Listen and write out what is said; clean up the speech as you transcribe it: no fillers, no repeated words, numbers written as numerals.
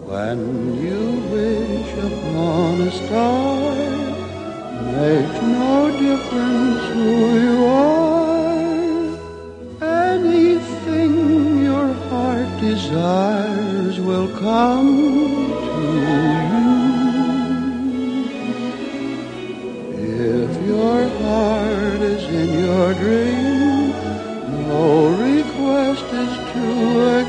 When you wish upon a star, makes no difference who you are. Anything your heart desires will come to you. If your heart is in your dream, no request is too